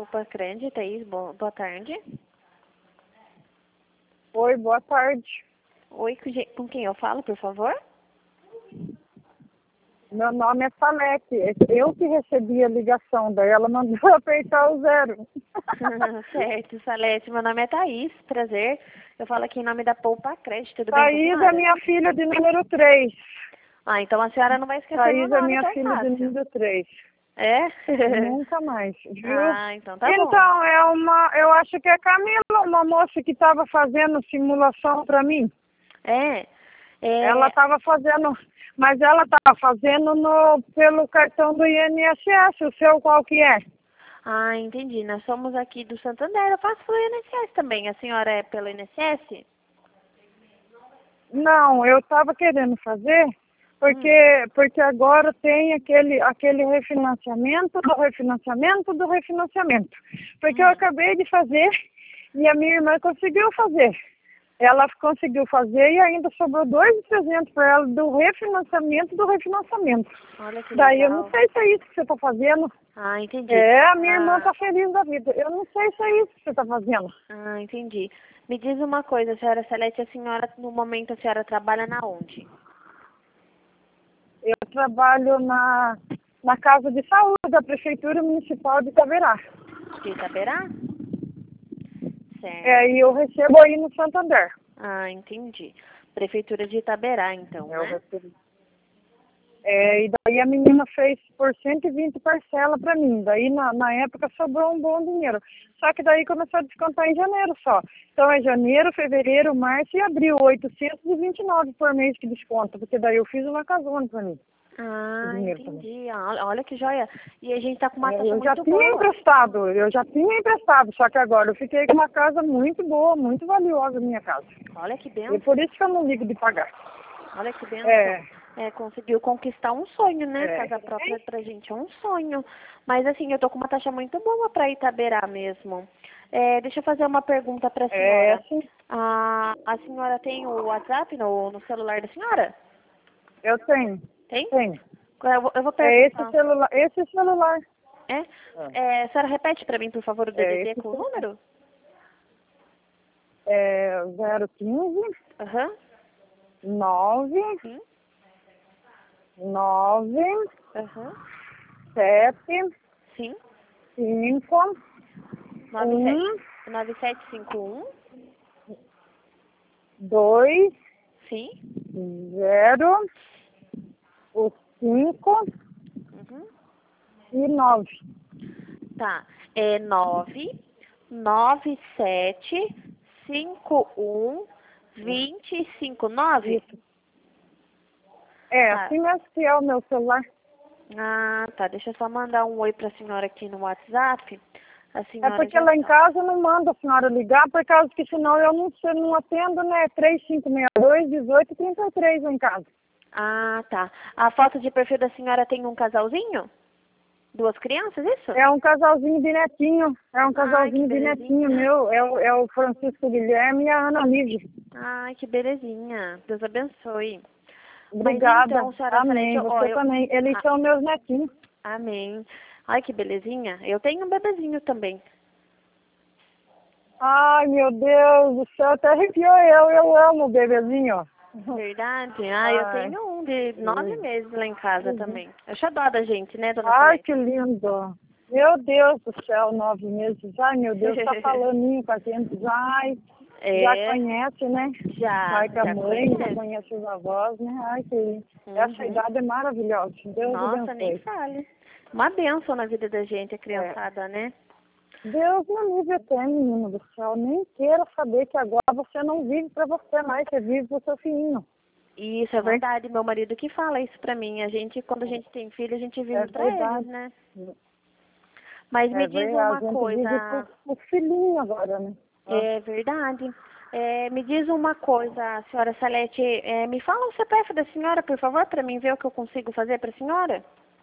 Polpa Grande, Thaís, boa tarde. Oi, boa tarde. Oi, com quem eu falo, por favor? Meu nome é Salete. Eu que recebi a ligação, daí ela mandou apertar o 0. Certo, Salete. Meu nome é Thaís, prazer. Eu falo aqui em nome da Polpa Crédito, tudo bem com a Thaís senhora? é minha filha de número 3. Ah, então a senhora não vai esquecer Thaís meu é nome minha tão filha de fácil. número 3. É? Nunca mais, viu? Ah, então tá bom. Então, eu acho que é Camila, uma moça que estava fazendo simulação para mim. Ela estava fazendo, mas ela estava fazendo pelo cartão do INSS, o seu qual que é? Ah, entendi. Nós somos aqui do Santander. Eu faço pelo INSS também. A senhora é pelo INSS? Não, eu estava querendo fazer, porque agora tem aquele refinanciamento do refinanciamento do refinanciamento. Porque eu acabei de fazer e a minha irmã conseguiu fazer. Ela conseguiu fazer e ainda sobrou 2% para ela do refinanciamento do refinanciamento. Olha que Daí eu legal. não sei se é isso que você está fazendo. Ah, entendi. A minha irmã está feliz da vida. Eu não sei se é isso que você está fazendo. Ah, entendi. Me diz uma coisa, senhora Salete, a senhora, no momento, a senhora trabalha na onde? Eu trabalho na Casa de Saúde da Prefeitura Municipal de Itaberá. De Itaberá? Certo. E eu recebo aí no Santander. Ah, entendi. Prefeitura de Itaberá, então, Eu né? recebo. E daí a menina fez por 120 parcela para mim. Daí na época sobrou um bom dinheiro. Só que daí começou a descontar em janeiro só. Então é janeiro, fevereiro, março e abril. 829 por mês que desconta. Porque daí eu fiz uma casona para mim. Ah, Dinheiro entendi. Olha que joia. E a gente tá com uma taxa Eu já muito tinha boa. emprestado, só que agora eu fiquei com uma casa muito boa, muito valiosa, minha casa. Olha que E benção. por isso que eu não ligo de pagar. Olha que benção. Conseguiu conquistar um sonho, né? Casa própria pra gente é um sonho. Mas assim, eu tô com uma taxa muito boa pra Itaberá mesmo. Deixa eu fazer uma pergunta pra senhora. Sim. A senhora tem o WhatsApp no celular da senhora? Eu tenho. Tem? Tenho. Eu vou É perguntar. esse celular. A senhora repete pra mim, por favor, o DDD com o número? 015 Aham. 9 Sim. 9 Aham. 7 Sim. 5 9751. 2 Sim. 0 o 5 Uhum. e 9. Tá. É 997512059. Isso. Tá. Assim mesmo que é o meu celular. Ah, tá. Deixa eu só mandar um oi pra senhora aqui no WhatsApp. A senhora Porque já lá em tá. casa eu não mando a senhora ligar, por causa que senão eu não atendo, né? 3562-1833 lá em casa. Ah, tá. A foto de perfil da senhora tem um casalzinho? Duas crianças, isso? É um casalzinho de netinho. É um casalzinho que de netinho belezinha. meu. É o Francisco Guilherme e a Ana Lívia. Ai, que belezinha. Deus abençoe. Obrigada. Mas então, senhora Amém. Salete, Você também. Eles são meus netinhos. Amém. Ai, que belezinha. Eu tenho um bebezinho também. Ai, meu Deus do céu. Até arrepiou eu. Eu amo o bebezinho. Verdade? Eu tenho um de 9 meses lá em casa também. Eu acho dó da gente, né, dona Ai, Salete? que lindo. Meu Deus do céu, 9 meses. Ai, meu Deus, tá falando com a gente. Ai, já conhece, né? Já, Pai com a já mãe, já conheço. conhece os avós, né? Ai, que lindo. Essa idade é maravilhosa. Deus Nossa, nem abençoe. fale. Uma bênção na vida da gente, a criançada, né? Deus no nível tem, menino do céu. Nem queira saber que agora você não vive pra você mais, você vive pro seu filhinho. Isso é verdade, meu marido que fala isso pra mim. Quando a gente tem filho, a gente vive pra eles, né? Mas me diz uma coisa. A gente vive pro filhinho agora, né? É verdade. Me diz uma coisa, senhora Salete, me fala o CPF da senhora, por favor, para mim ver o que eu consigo fazer para a senhora.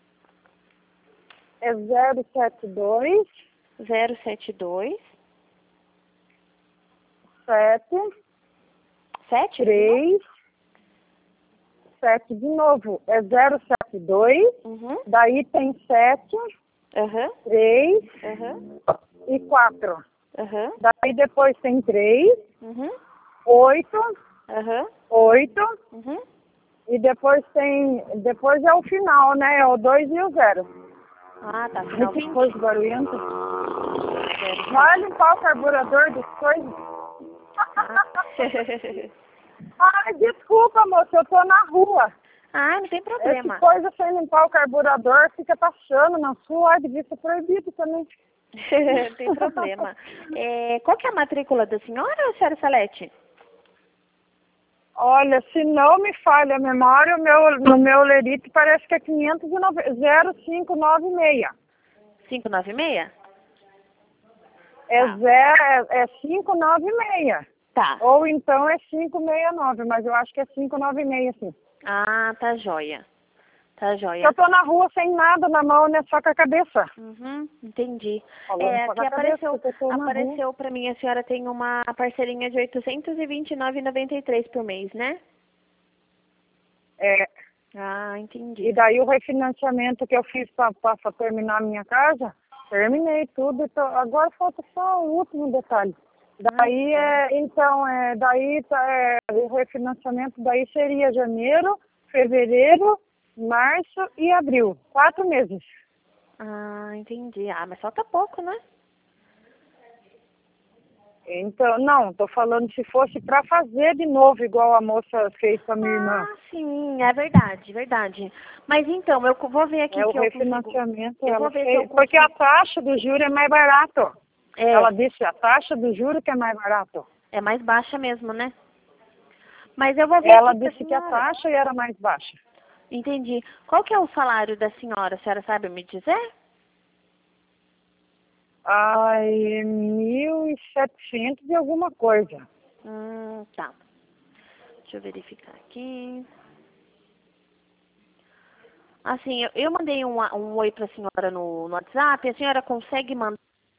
É 072 072 7 7? 3 7 de novo. É 072, Uhum. daí tem 7, Aham. 3, Aham. e 4. Aham. Daí depois tem 3, Uhum. 8, Aham. 8. Uhum. E depois é o final, né? É o 2 e o 0. Ah, tá, Que finalmente. coisa barulhenta. Vai limpar o carburador das coisas. Ai, desculpa, moça, eu tô na rua. Ah, não tem Essa problema. coisa sem limpar o carburador fica passando na sua, devia ser proibido também. Não tem problema. Qual que é a matrícula da senhora, senhora Salete? Olha, se não me falha a memória, no meu lerite parece que é 0596. 596? É, Tá. é 596. Tá. Ou então é 569, mas eu acho que é 596, sim. Ah, tá joia. Tá joia. Eu tô na rua sem nada na mão, né? Só com a cabeça. Uhum, entendi. Falando só com Aqui a cabeça, porque eu tô na rua. apareceu pra mim, a senhora tem uma parcelinha de R$ 829,93 por mês, né? É, Ah, e entendi. daí o refinanciamento que eu fiz para terminar a minha casa, terminei tudo. Agora falta só o último detalhe. Daí o refinanciamento daí seria janeiro, fevereiro, março e abril. 4 meses. Ah, entendi. Ah, mas falta pouco, né? Então, não, tô falando se fosse para fazer de novo, igual a moça fez com a minha irmã. Ah, sim, é verdade, verdade. Mas então, eu vou ver aqui É o se eu consigo. refinanciamento, Eu ela vou ver se eu fez, porque a consigo. taxa do juro é mais barato. Ela É, disse a taxa do juro que é mais barato. é mais baixa mesmo, né? Mas eu vou ver Ela aqui pra disse que a senhora. taxa era mais baixa. Entendi. Qual que é o salário da senhora? A senhora sabe me dizer? Ai, 1.700 e alguma coisa. Tá. Deixa eu verificar aqui. Assim, eu mandei um oi pra senhora no WhatsApp. A senhora consegue mandar?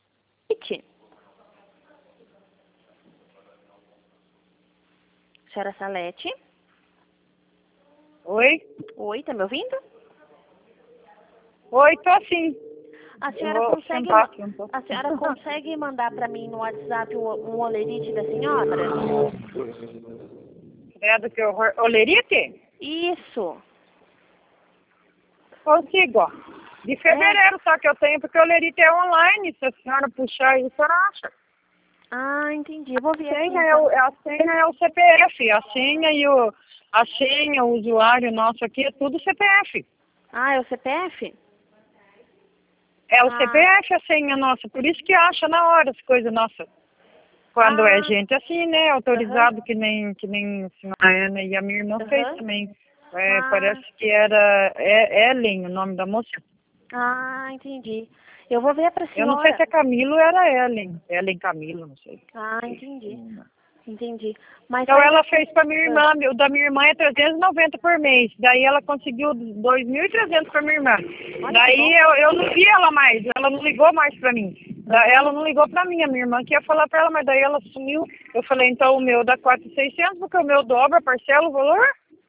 Senhora Salete? Oi? Oi, tá me ouvindo? Oi, tô sim. A Eu senhora vou consegue, sentar aqui um pouco. a senhora consegue mandar pra mim no WhatsApp um olerite da senhora? É do que olerite? Isso. Consigo, ó. De fevereiro só que eu tenho, porque o olerite é online. Se a senhora puxar isso, a senhora acha. Ah, entendi. Eu vou ver aqui Senha então. a senha é o CPF. A senha, o usuário nosso aqui é tudo CPF. Ah, é o CPF? É o Ah, CPF a senha nossa, por isso que acha na hora as coisas nossas. Quando é ah, gente assim, né, aham, autorizado que nem a senhora Ana e a minha irmã fez aham. também. Ah, Parece que era Ellen, o nome da moça. entendi. Eu vou ver pra Eu não sei senhora. se é Camilo ou era Ellen. Ellen Camilo, não sei. Ah, entendi. Entendi. Mas Então faz ela assim. fez para minha irmã, o da minha irmã é 390 por mês. Daí ela conseguiu 2.300 para minha irmã. Olha que Daí bom. eu não vi ela mais, ela não ligou mais para mim. Ela não ligou para mim, a minha irmã que ia falar para ela, mas daí ela sumiu. Eu falei, então o meu dá 4.600, porque o meu dobra, parcela o valor.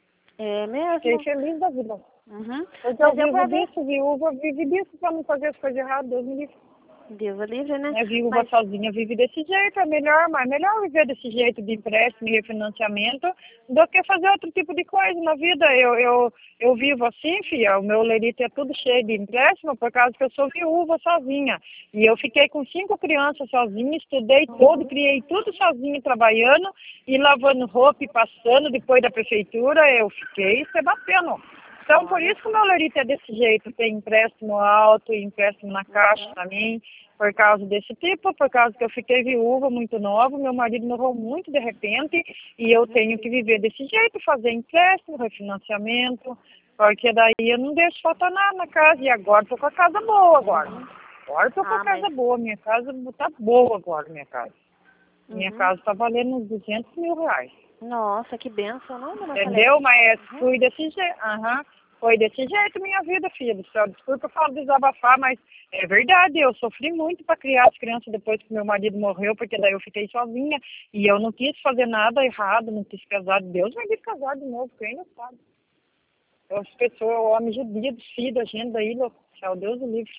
É Fiquei mesmo? feliz da vida. Uhum. Porque eu Mas eu vivo vou ver. disso, viúva vive disso para não fazer as coisas erradas, Deus me livre. Deus o livre, né? Né, viúva Mas sozinha vive desse jeito, é melhor, mas é melhor viver desse jeito de empréstimo e refinanciamento do que fazer outro tipo de coisa na vida. Eu vivo assim, filha, o meu lerite é tudo cheio de empréstimo por causa que eu sou viúva sozinha. E eu fiquei com 5 crianças sozinha, estudei todo, criei tudo sozinha, trabalhando e lavando roupa e passando depois da prefeitura, eu fiquei se batendo. Então, por olha. isso que o meu lerite é desse jeito, tem empréstimo alto, empréstimo na caixa Uhum. para mim, por causa desse tipo, por causa que eu fiquei viúva muito nova, meu marido morreu muito de repente, e eu tenho que viver desse jeito, fazer empréstimo, refinanciamento, porque daí eu não deixo faltar nada na casa, e agora estou com a casa boa agora. Agora estou com a Ah, mas. casa boa, minha casa está boa agora, minha casa. Minha Uhum. casa está valendo uns R$ 200.000. Nossa, que benção, não, dona Entendeu? Salete? Mas Uhum. fui desse jeito. Aham. Foi desse jeito minha vida, filha do céu. Desculpa eu falo desabafar, mas é verdade. Eu sofri muito para criar as crianças depois que meu marido morreu, porque daí eu fiquei sozinha e eu não quis fazer nada errado, não quis casar. Deus me livre casar de novo, quem não sabe. As pessoas, homens judios, filhos da gente daí, louco. Céu, Deus o livre.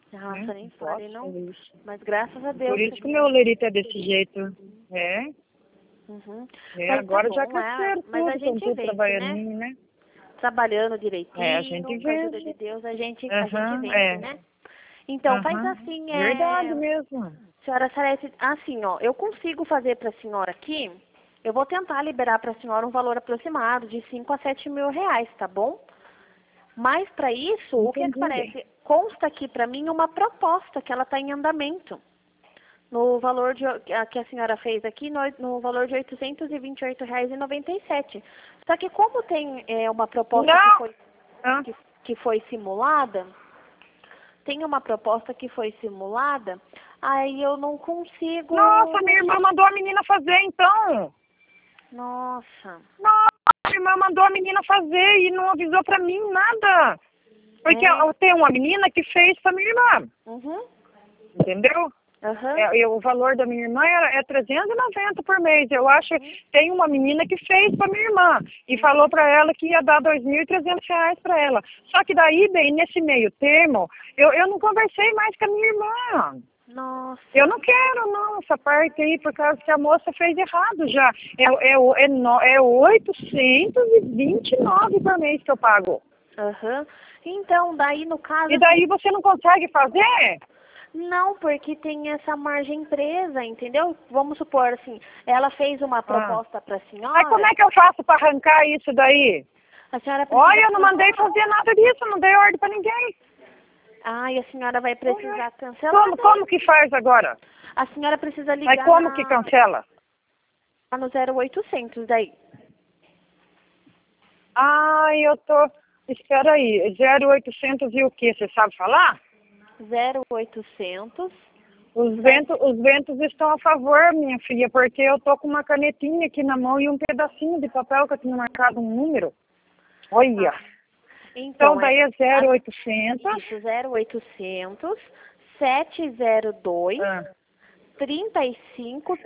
Nossa, nem fale, não. Isso. Mas graças a Deus. Por isso que o meu lerito é desse jeito. É. Uhum. Agora tá já bom, cresceram mas a tudo, gente estão tudo vence, trabalhando, né? Trabalhando direitinho, A gente com a ajuda vence. de Deus, a gente Aham, vence, né? Então, faz assim, Verdade mesmo. senhora Sarete, assim, ó, eu consigo fazer para a senhora aqui, eu vou tentar liberar para a senhora um valor aproximado de 5 a 7 mil reais, tá bom? Mas para isso, o que Entendi. parece? Consta aqui para mim uma proposta que ela está em andamento. No valor que a senhora fez aqui, no valor de R$ 828,97. Só que como tem uma proposta que foi simulada, tem uma proposta que foi simulada, aí eu não consigo... Nossa, minha irmã mandou a menina fazer, então. Nossa. Nossa, minha irmã mandou a menina fazer e não avisou pra mim nada. Porque eu tenho uma menina que fez pra minha irmã. Uhum. Entendeu? Uhum. O valor da minha irmã é 390 por mês. Eu acho tem uma menina que fez para minha irmã e falou para ela que ia dar R$ 2.300 para ela. Só que daí, bem, nesse meio termo, eu não conversei mais com a minha irmã. Nossa. Eu não quero, não, essa parte aí, por causa que a moça fez errado já. É 829 por mês que eu pago. Uhum. Então, daí no caso... E daí você não consegue fazer? Não, porque tem essa margem presa, entendeu? Vamos supor assim, ela fez uma proposta para a senhora... Mas como é que eu faço para arrancar isso daí? A senhora precisa... Olha, eu não mandei fazer nada disso, não dei ordem para ninguém. E a senhora vai precisar cancelar. Como que faz agora? A senhora precisa ligar... Mas como que cancela? No 0800 daí. Eu tô... Espera aí, 0800 e o que? Você sabe falar? 0800... Os ventos estão a favor, minha filha, porque eu tô com uma canetinha aqui na mão e um pedacinho de papel que eu tinha marcado um número. Olha. Então daí é 0800... Isso, 0800 702 3535.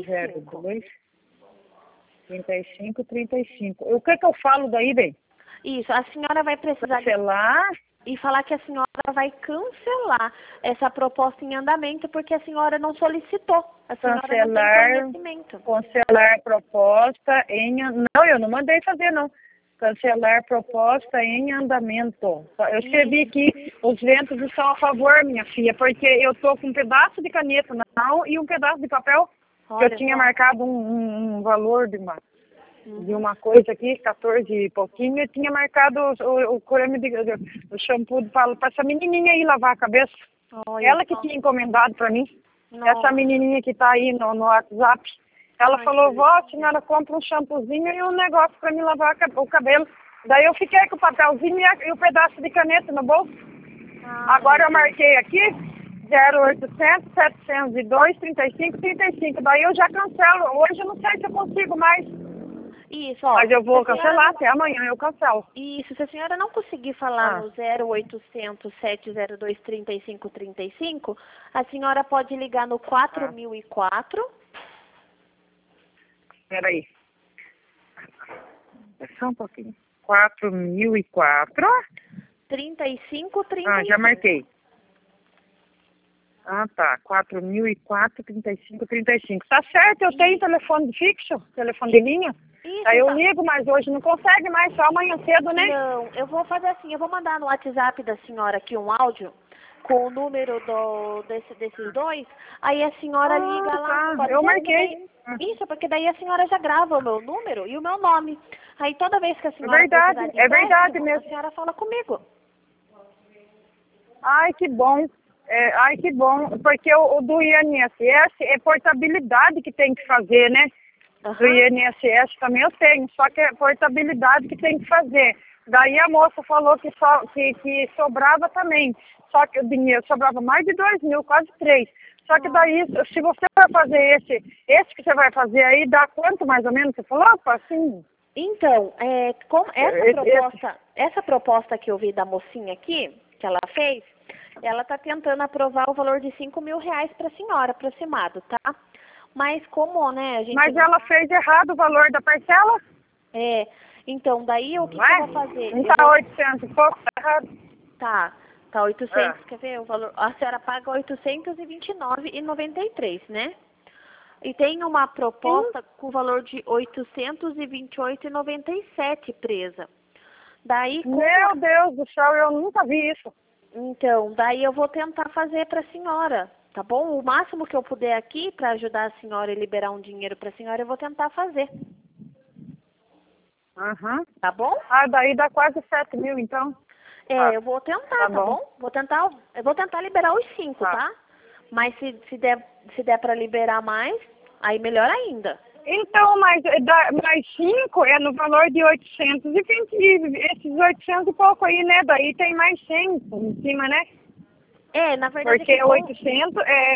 3535. O que eu falo daí, bem? Isso, a senhora vai precisar... Cancelar... E falar que a senhora vai cancelar essa proposta em andamento porque a senhora não solicitou. A senhora não tem conhecimento. Cancelar proposta em... Não, eu não mandei fazer, não. Cancelar proposta em andamento. Eu escrevi aqui, os ventos estão a favor, minha filha, porque eu tô com um pedaço de caneta na mão e um pedaço de papel. Olha, que eu tinha marcado um valor de uma coisa aqui, 14 e pouquinho, eu tinha marcado o creme o shampoo para essa menininha aí lavar a cabeça. Olha, ela que tinha encomendado para mim. Nossa. Essa menininha que está aí no WhatsApp. Ela falou, vó, a senhora compra um shampoozinho e um negócio para me lavar o cabelo. Daí eu fiquei com o papelzinho e o pedaço de caneta no bolso. Agora eu marquei aqui 0800 702 3535. Daí eu já cancelo. Hoje eu não sei se eu consigo mais. Isso, ó. Mas eu vou cancelar, até amanhã eu cancelo. Isso, se a senhora não conseguir falar no 0800 702 3535, a senhora pode ligar no 4004. Espera aí. Só um pouquinho. 4004. 3535. Já marquei. Tá. 4004, 3535. Tá certo, eu tenho telefone fixo, telefone de linha. Isso, aí eu ligo, mas hoje não consegue mais, só amanhã cedo, né? Não, eu vou fazer assim, eu vou mandar no WhatsApp da senhora aqui um áudio com o número desses dois, aí a senhora liga lá. Tá. Eu marquei. Isso, porque daí a senhora já grava o meu número e o meu nome. Aí toda vez que a senhora precisar de empréstimo, verdade mesmo. A senhora fala comigo. Ai, que bom. Que bom, porque o do INSS é portabilidade que tem que fazer, né? Do INSS também eu tenho, só que é portabilidade que tem que fazer. Daí a moça falou que sobrava também, só que o dinheiro sobrava mais de 2.000, quase 3. Só que daí, se você for fazer esse que você vai fazer aí, dá quanto mais ou menos? Você falou, assim... Então, essa proposta que eu vi da mocinha aqui, que ela fez, ela está tentando aprovar o valor de R$5.000 para a senhora, aproximado, tá? Mas como, né, a gente... Mas ela fez errado o valor da parcela? Então, daí o que eu vou fazer? Não tá 800 e pouco, tá errado. Tá. Tá 800, quer ver o valor? A senhora paga 829,93, né? E tem uma proposta com valor de 828,97 presa. Daí, Meu Deus do céu, eu nunca vi isso. Então, daí eu vou tentar fazer para a senhora, tá bom? O máximo que eu puder aqui para ajudar a senhora e liberar um dinheiro para a senhora, eu vou tentar fazer. Aham. Tá bom? Ah, daí dá quase 7 mil, então. Eu vou tentar, tá bom? Eu vou tentar liberar os 5, tá? Mas se der para liberar mais, aí melhor ainda. Então, mais 5 é no valor de 820, esses 800 e pouco aí, né? Daí tem mais 100 em cima, né? Na verdade... Porque 800 é...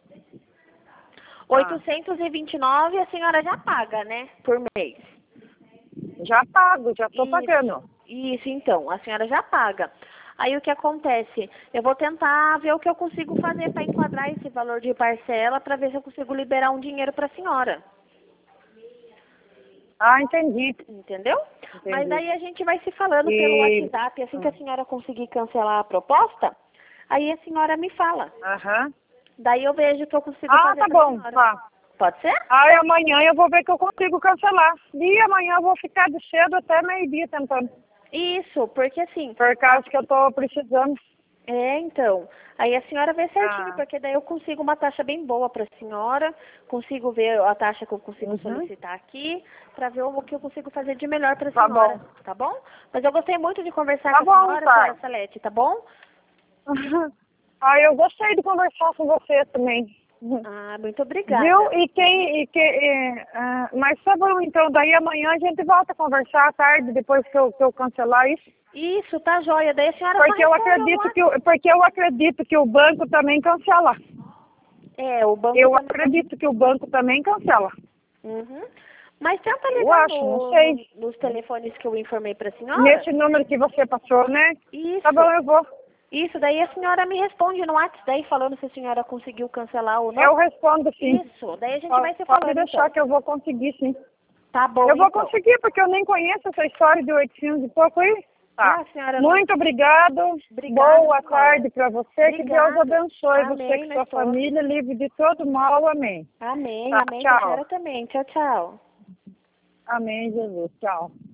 829 a senhora já paga, né? Por mês. Já pago, já tô pagando. Isso, então, a senhora já paga. Aí o que acontece? Eu vou tentar ver o que eu consigo fazer para enquadrar esse valor de parcela para ver se eu consigo liberar um dinheiro para a senhora. Ah, entendi. Entendeu? Mas daí a gente vai se falando pelo WhatsApp, assim que a senhora conseguir cancelar a proposta, aí a senhora me fala. Aham. Daí eu vejo o que eu consigo fazer tá pra bom, senhora. tá. Pode ser? Aí amanhã eu vou ver que eu consigo cancelar. E amanhã eu vou ficar de cedo até meio-dia tentando. Isso, porque assim... Por causa que eu tô precisando. Então. Aí a senhora vê certinho, porque daí eu consigo uma taxa bem boa para a senhora, consigo ver a taxa que eu consigo solicitar aqui, para ver o que eu consigo fazer de melhor para a senhora. Bom. Tá bom? Mas eu gostei muito de conversar Tá com a bom, senhora, tá. senhora Salete, tá bom? Eu gostei de conversar com você também. Muito obrigada. Viu? Mas tá bom, então, daí amanhã a gente volta a conversar à tarde, depois que eu cancelar isso. Isso, tá joia. Daí a senhora Porque eu acredito que o banco também cancela. O banco eu acredito que o banco também cancela. Mas tenta ligar não sei. nos telefones que eu informei para a senhora. Nesse número que você passou, né? Isso. Tá bom, eu vou. Isso, daí a senhora me responde no WhatsApp, daí falando se a senhora conseguiu cancelar ou não. Eu respondo sim. Isso, daí a gente vai se falando. Pode deixar que eu vou conseguir sim. Tá bom, eu vou conseguir, porque eu nem conheço essa história de 800 e pouco aí. Tá. Senhora, muito obrigado. Boa tarde para você. Que Deus abençoe você e sua família, livre de todo mal. Amém. Amém, tá, amém. Tchau. A senhora também. Tchau, tchau. Amém, Jesus. Tchau.